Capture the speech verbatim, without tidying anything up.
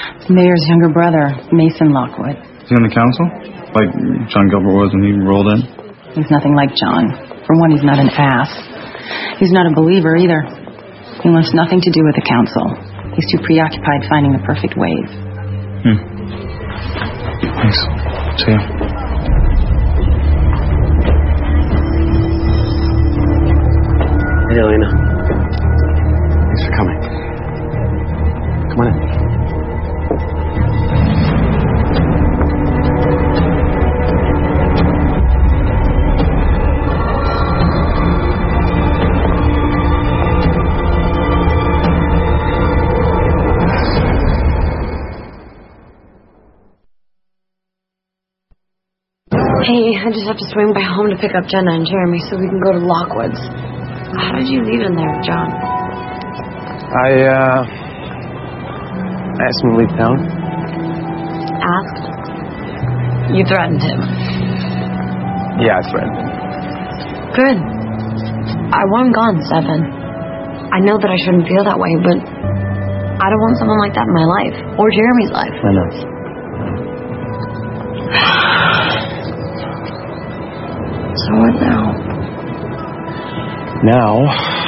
Mayor's younger brother, Mason Lockwood. Is he on the council? Like John Gilbert was when he rolled in? He's nothing like John. For one, he's not an ass. He's not a believer either. He wants nothing to do with the council. He's too preoccupied finding the perfect wave. Hmm. Thanks. See ya. Hey, Elena. Thanks for coming. Come on in. Hey, I just have to swing by home to pick up Jenna and Jeremy so we can go to Lockwood's. How did you leave in there, John? I, uh... I asked him to leave town. Asked? You threatened him. Yeah, I threatened him. Good. I want him gone, Stefan. I know that I shouldn't feel that way, but I don't want someone like that in my life. Or Jeremy's life. I know. So what now? Now...